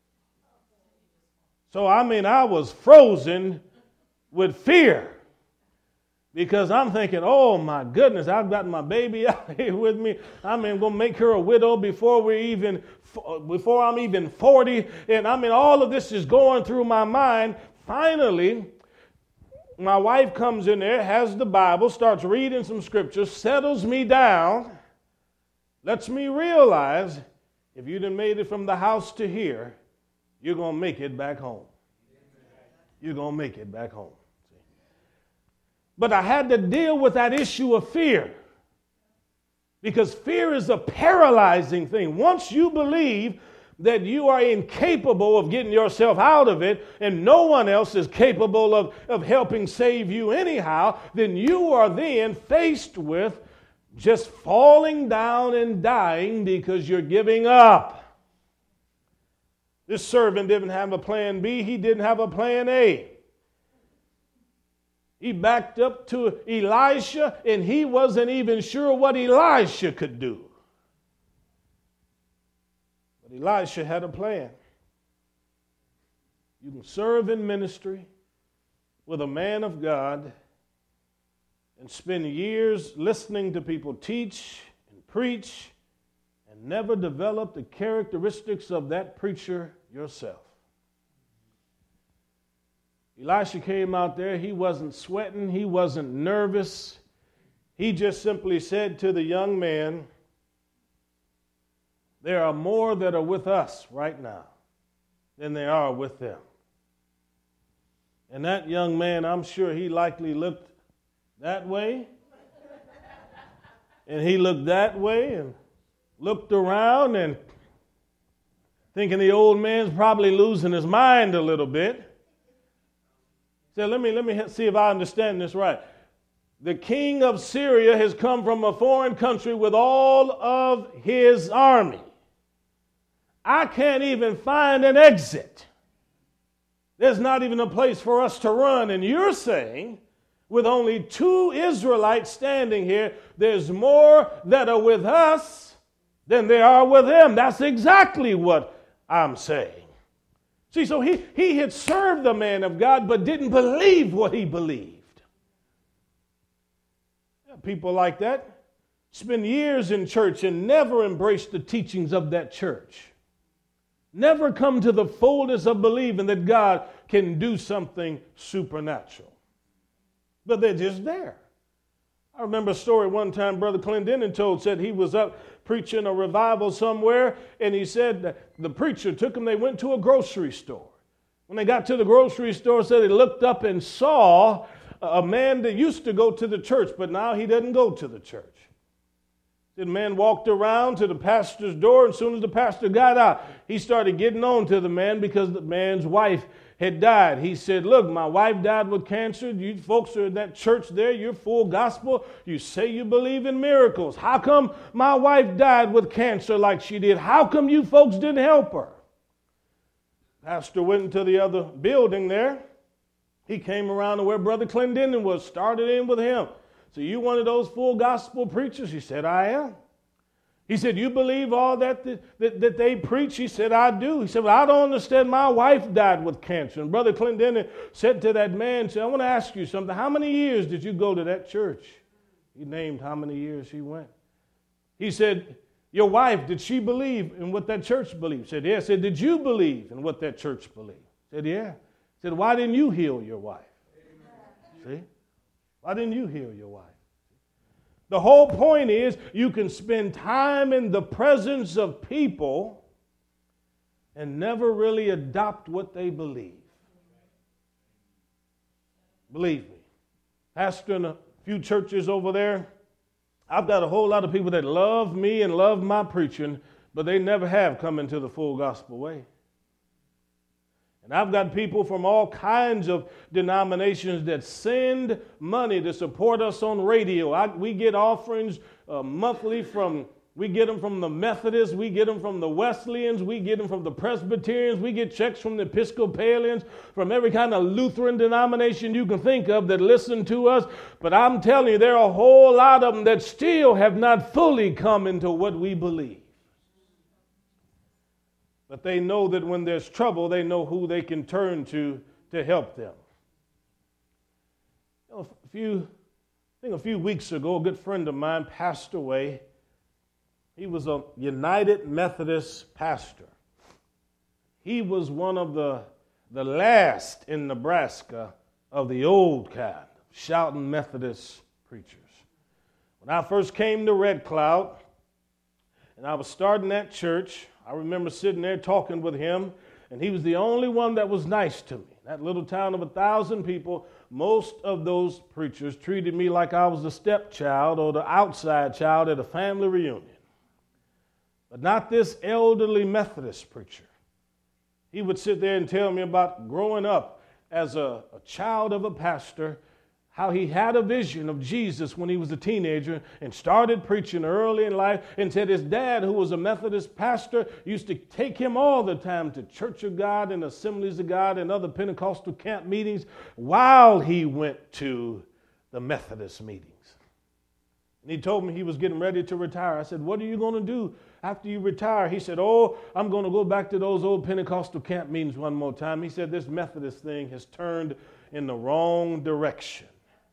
So I was frozen with fear. Because I'm thinking, oh my goodness, I've got my baby out here with me. I'm going to make her a widow before I'm even 40. And all of this is going through my mind. Finally, my wife comes in there, has the Bible, starts reading some scriptures, settles me down, lets me realize if you done made it from the house to here, you're going to make it back home. You're going to make it back home. But I had to deal with that issue of fear. Because fear is a paralyzing thing. Once you believe that you are incapable of getting yourself out of it, and no one else is capable of helping save you anyhow, then you are then faced with just falling down and dying because you're giving up. This servant didn't have a plan B. He didn't have a plan A. He backed up to Elisha, and he wasn't even sure what Elisha could do. But Elisha had a plan. You can serve in ministry with a man of God and spend years listening to people teach and preach and never develop the characteristics of that preacher yourself. Elisha came out there. He wasn't sweating. He wasn't nervous. He just simply said to the young man, there are more that are with us right now than there are with them. And that young man, I'm sure he likely looked that way. And he looked that way and looked around and thinking the old man's probably losing his mind a little bit. So let me see if I understand this right. The king of Syria has come from a foreign country with all of his army. I can't even find an exit. There's not even a place for us to run. And you're saying, with only 2 Israelites standing here, there's more that are with us than there are with them. That's exactly what I'm saying. See, so he had served the man of God, but didn't believe what he believed. People like that spend years in church and never embrace the teachings of that church. Never come to the fullness of believing that God can do something supernatural. But they're just there. I remember a story one time Brother Clendenin told, said he was up preaching a revival somewhere, and he said that the preacher took him, they went to a grocery store. When they got to the grocery store, said he looked up and saw a man that used to go to the church, but now he doesn't go to the church. The man walked around to the pastor's door, and as soon as the pastor got out, he started getting on to the man because the man's wife had died. He said, look, my wife died with cancer. You folks are in that church there. You're full gospel. You say you believe in miracles. How come my wife died with cancer like she did? How come you folks didn't help her? Pastor went into the other building there. He came around to where Brother Clendenin was, started in with him. So you one of those full gospel preachers? He said, I am. He said, you believe all that they preach? He said, I do. He said, well, I don't understand. My wife died with cancer. And Brother Clendenin said to that man, said, I want to ask you something. How many years did you go to that church? He named how many years he went. He said, your wife, did she believe in what that church believed? He said, yeah. He said, did you believe in what that church believed? He said, yeah. He said, why didn't you heal your wife? See? Why didn't you heal your wife? The whole point is you can spend time in the presence of people and never really adopt what they believe. Believe me. Pastoring a few churches over there, I've got a whole lot of people that love me and love my preaching, but they never have come into the full gospel way. And I've got people from all kinds of denominations that send money to support us on radio. We get offerings monthly from We get them from the Methodists. We get them from the Wesleyans. We get them from the Presbyterians. We get checks from the Episcopalians, from every kind of Lutheran denomination you can think of that listen to us. But I'm telling you, there are a whole lot of them that still have not fully come into what we believe. But they know that when there's trouble, they know who they can turn to help them. You know, a few weeks ago, a good friend of mine passed away. He was a United Methodist pastor. He was one of the last in Nebraska of the old kind, shouting Methodist preachers. When I first came to Red Cloud, and I was starting that church, I remember sitting there talking with him, and he was the only one that was nice to me. That little town of 1,000 people, most of those preachers treated me like I was the stepchild or the outside child at a family reunion. But not this elderly Methodist preacher. He would sit there and tell me about growing up as a child of a pastor, how he had a vision of Jesus when he was a teenager and started preaching early in life, and said his dad, who was a Methodist pastor, used to take him all the time to Church of God and Assemblies of God and other Pentecostal camp meetings while he went to the Methodist meetings. And he told me he was getting ready to retire. I said, "What are you going to do after you retire?" He said, "Oh, I'm going to go back to those old Pentecostal camp meetings one more time." He said, "This Methodist thing has turned in the wrong direction."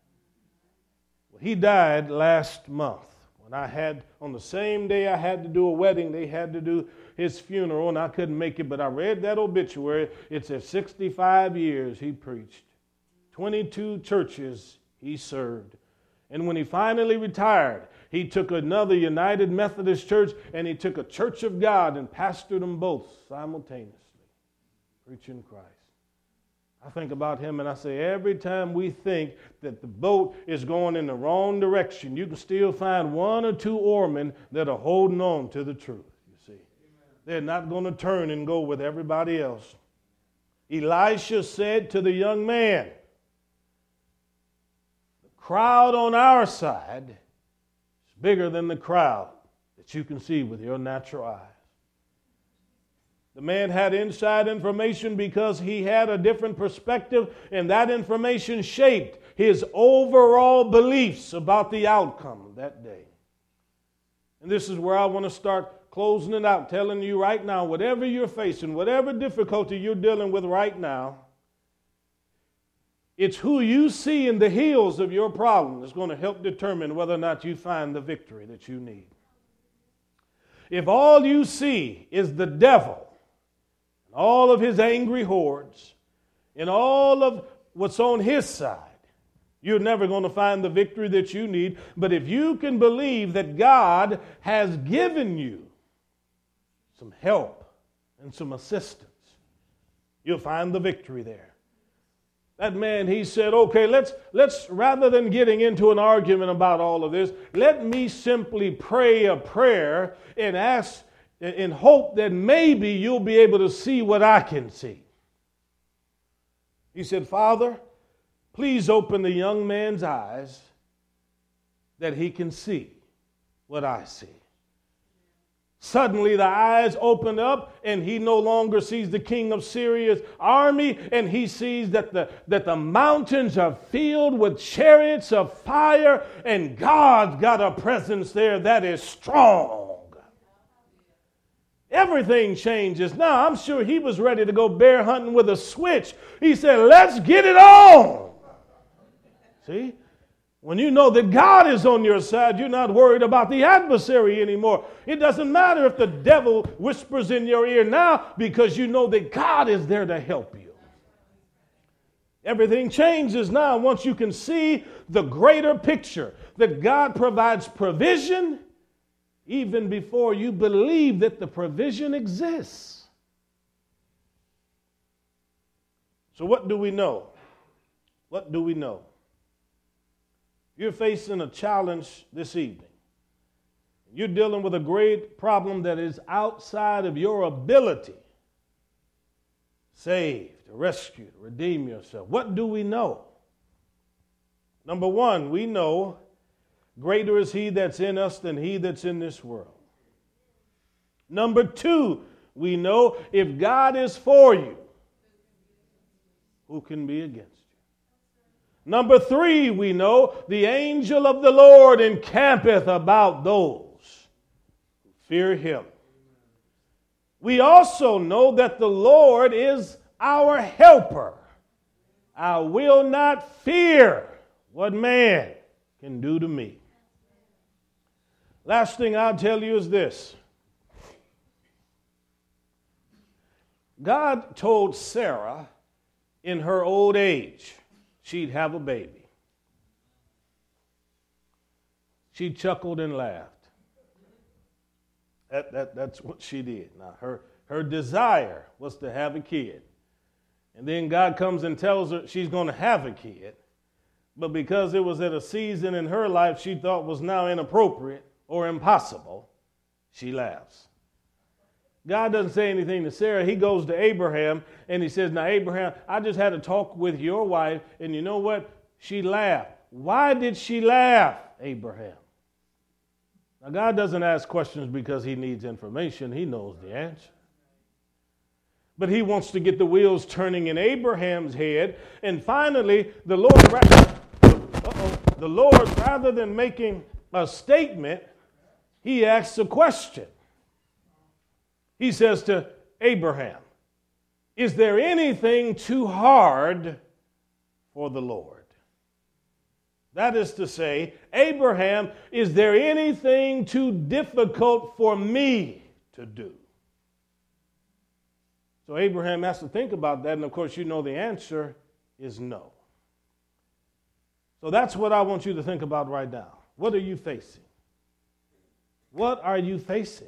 Well, he died last month. On the same day I had to do a wedding, they had to do his funeral, and I couldn't make it, but I read that obituary. It said 65 years he preached, 22 churches he served. And when he finally retired, he took another United Methodist church and he took a Church of God and pastored them both simultaneously, preaching Christ. I think about him and I say, every time we think that the boat is going in the wrong direction, you can still find one or two oarmen that are holding on to the truth, you see. They're not going to turn and go with everybody else. Elisha said to the young man, crowd on our side is bigger than the crowd that you can see with your natural eyes. The man had inside information because he had a different perspective, and that information shaped his overall beliefs about the outcome of that day. And this is where I want to start closing it out, telling you right now, whatever you're facing, whatever difficulty you're dealing with right now, it's who you see in the heels of your problem that's going to help determine whether or not you find the victory that you need. If all you see is the devil, and all of his angry hordes, and all of what's on his side, you're never going to find the victory that you need. But if you can believe that God has given you some help and some assistance, you'll find the victory there. That man, he said, okay, let's rather than getting into an argument about all of this, let me simply pray a prayer and ask and hope that maybe you'll be able to see what I can see. He said, Father, please open the young man's eyes that he can see what I see. Suddenly the eyes opened up and he no longer sees the king of Syria's army, and he sees that the mountains are filled with chariots of fire, and God's got a presence there that is strong. Everything changes. Now, I'm sure he was ready to go bear hunting with a switch. He said, let's get it on. See? When you know that God is on your side, you're not worried about the adversary anymore. It doesn't matter if the devil whispers in your ear now, because you know that God is there to help you. Everything changes now once you can see the greater picture that God provides provision even before you believe that the provision exists. So what do we know? What do we know? You're facing a challenge this evening. You're dealing with a great problem that is outside of your ability. Save, to rescue, to redeem yourself. What do we know? Number one, we know greater is he that's in us than he that's in this world. Number two, we know if God is for you, who can be against you? Number three, we know the angel of the Lord encampeth about those who fear him. We also know that the Lord is our helper. I will not fear what man can do to me. Last thing I'll tell you is this. God told Sarah in her old age she'd have a baby. She chuckled and laughed. That's what she did. Now, her desire was to have a kid. And then God comes and tells her she's going to have a kid. But because it was at a season in her life she thought was now inappropriate or impossible, she laughs. God doesn't say anything to Sarah. He goes to Abraham and he says, now, Abraham, I just had a talk with your wife, and you know what? She laughed. Why did she laugh, Abraham? Now, God doesn't ask questions because he needs information. He knows the answer. But he wants to get the wheels turning in Abraham's head. And finally, the Lord, rather than making a statement, he asks a question. He says to Abraham, is there anything too hard for the Lord? That is to say, Abraham, is there anything too difficult for me to do? So Abraham has to think about that, and of course you know the answer is no. So that's what I want you to think about right now. What are you facing? What are you facing?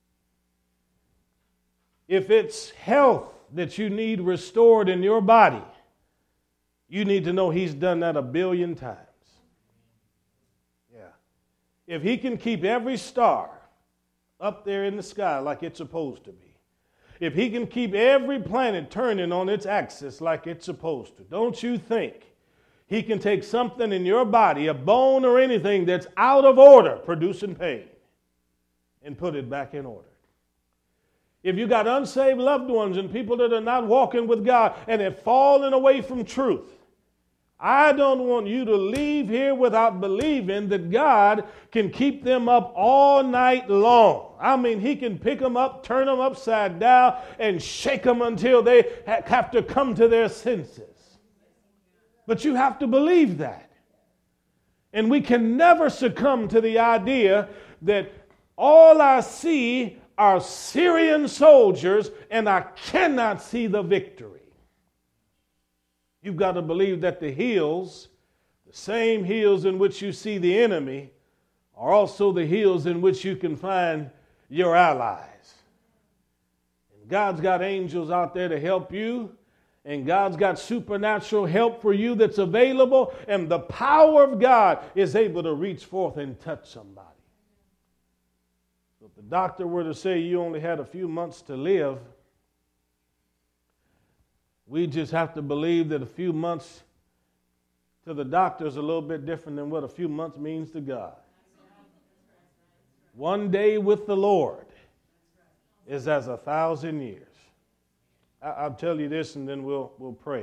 If it's health that you need restored in your body, you need to know he's done that 1 billion times. Yeah. If he can keep every star up there in the sky like it's supposed to be, if he can keep every planet turning on its axis like it's supposed to, don't you think he can take something in your body, a bone or anything that's out of order, producing pain, and put it back in order? If you got unsaved loved ones and people that are not walking with God and have fallen away from truth, I don't want you to leave here without believing that God can keep them up all night long. I mean, he can pick them up, turn them upside down, and shake them until they have to come to their senses. But you have to believe that. And we can never succumb to the idea that all I see are Syrian soldiers and I cannot see the victory. You've got to believe that the hills, the same hills in which you see the enemy, are also the hills in which you can find your allies. And God's got angels out there to help you, and God's got supernatural help for you that's available, and the power of God is able to reach forth and touch somebody. So if the doctor were to say you only had a few months to live, we just have to believe that a few months to the doctor is a little bit different than what a few months means to God. One day with the Lord is as 1,000 years. I'll tell you this and then we'll pray.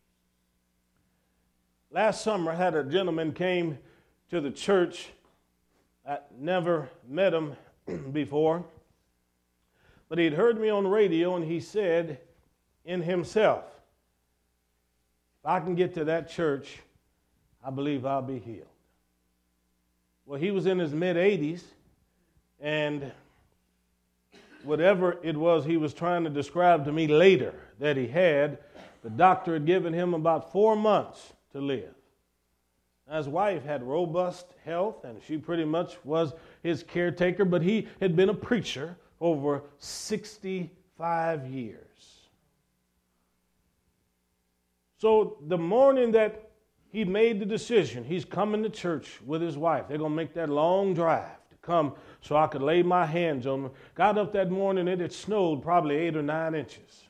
Last summer I had a gentleman came to the church. I never met him before, but he'd heard me on the radio and he said in himself, if I can get to that church, I believe I'll be healed. Well, he was in his mid-80s, and whatever it was he was trying to describe to me later that he had, the doctor had given him about 4 months to live. His wife had robust health, and she pretty much was his caretaker, but he had been a preacher over 65 years. So the morning that he made the decision, he's coming to church with his wife. They're going to make that long drive to come so I could lay my hands on him. Got up that morning, it had snowed probably 8 or 9 inches.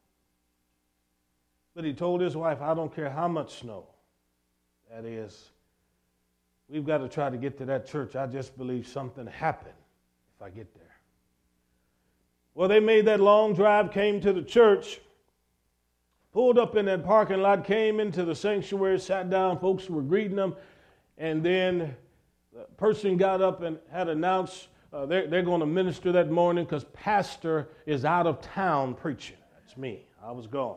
But he told his wife, I don't care how much snow that is. We've got to try to get to that church. I just believe something happened if I get there. Well, they made that long drive, came to the church, pulled up in that parking lot, came into the sanctuary, sat down, folks were greeting them, and then the person got up and had announced they're going to minister that morning because pastor is out of town preaching. That's me. I was gone.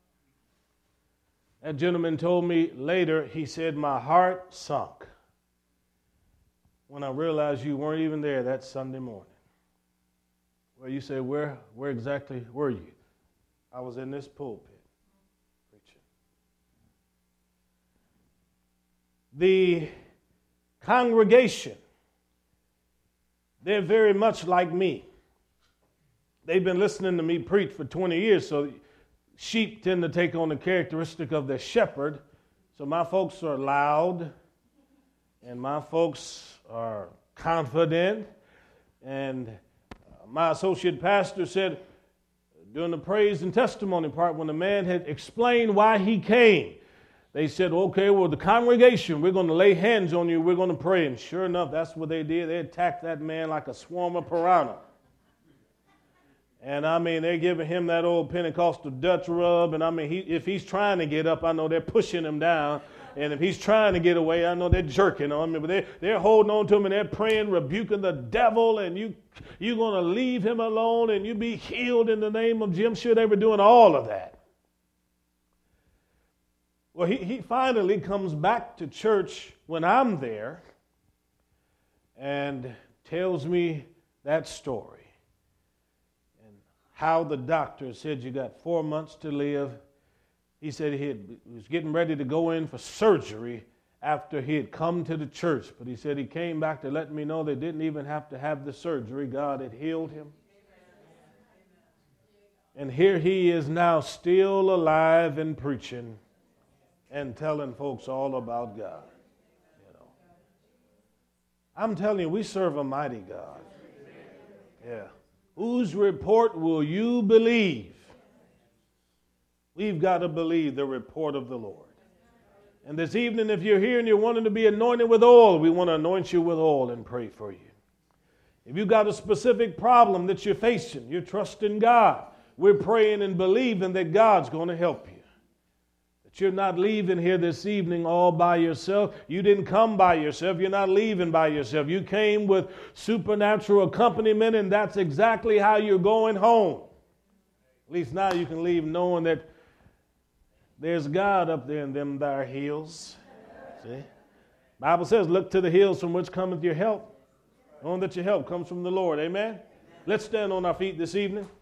That gentleman told me later, he said, my heart sunk when I realized you weren't even there that Sunday morning. Well, you say, where exactly were you? I was in this pulpit preaching. The congregation, they're very much like me. They've been listening to me preach for 20 years, so sheep tend to take on the characteristic of their shepherd. So my folks are loud, and my folks are confident, and my associate pastor said during the praise and testimony part, when the man had explained why he came, they said, okay, well, the congregation, we're going to lay hands on you, we're going to pray. And sure enough, that's what they did. They attacked that man like a swarm of piranha. And I mean, they're giving him that old Pentecostal Dutch rub. And I mean, if he's trying to get up, I know they're pushing him down. And if he's trying to get away, I know they're jerking on him. But they're holding on to him and they're praying, rebuking the devil. And you're going to leave him alone and you be healed in the name of Jesus. I'm sure they were doing all of that. Well, he finally comes back to church when I'm there and tells me that story. And how the doctor said you got 4 months to live. He said he was getting ready to go in for surgery after he had come to the church. But he said he came back to let me know they didn't even have to have the surgery. God had healed him. And here he is now still alive and preaching and telling folks all about God. You know, I'm telling you, we serve a mighty God. Yeah. Whose report will you believe? We've got to believe the report of the Lord. And this evening, if you're here and you're wanting to be anointed with oil, we want to anoint you with oil and pray for you. If you've got a specific problem that you're facing, you're trusting God, we're praying and believing that God's going to help you. You're not leaving here this evening all by yourself. You didn't come by yourself. You're not leaving by yourself. You came with supernatural accompaniment, and that's exactly how you're going home. At least now you can leave knowing that there's God up there in them there hills. See? Bible says, look to the hills from which cometh your help. Knowing that your help comes from the Lord. Amen? Let's stand on our feet this evening.